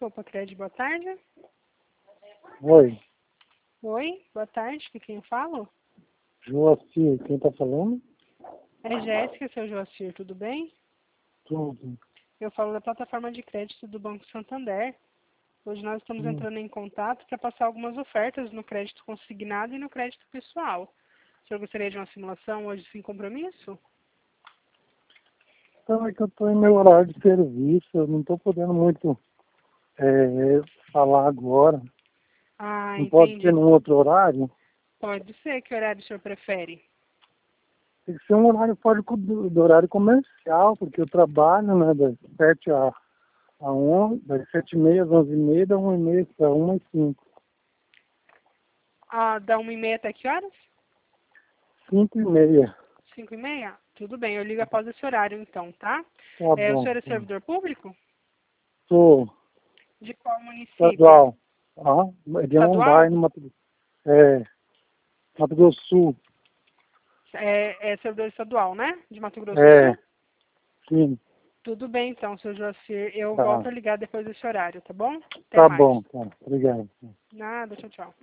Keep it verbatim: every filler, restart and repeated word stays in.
Copa Crédito, boa tarde. Oi, Oi, boa tarde, com quem eu falo? Joacir, quem tá falando? É Jéssica, seu Joacir, tudo bem? Tudo. Eu falo da plataforma de crédito do Banco Santander. Hoje nós estamos Hum. entrando em contato para passar algumas ofertas no crédito consignado e no crédito pessoal. O senhor gostaria de uma simulação hoje sem compromisso? Então é que eu tô em meu horário de serviço, eu não tô podendo muito é, falar agora. Ah, Não pode ser entendi. num outro horário? Pode ser. Que horário o senhor prefere? Tem que ser um horário fora do, do horário comercial, porque eu trabalho, né, das sete a, a onze, das sete e meia às onze e meia, da uma e meia para uma e cinco. Ah, da uma e meia até que horas? Cinco e meia. Cinco e meia? Tudo bem, eu ligo após esse horário então, tá? Tá É, o bom. senhor é servidor público? Sou De qual município? estadual. Ah, de Estadual? Amambai, no Mato, é, Mato Grosso do Sul. É, é servidor estadual, né? De Mato Grosso do É, Sul? sim. Tudo bem então, seu Joacir. Eu Tá. volto a ligar depois desse horário, tá bom? Até Tá mais. bom, tá. Obrigado. Nada, tchau, tchau.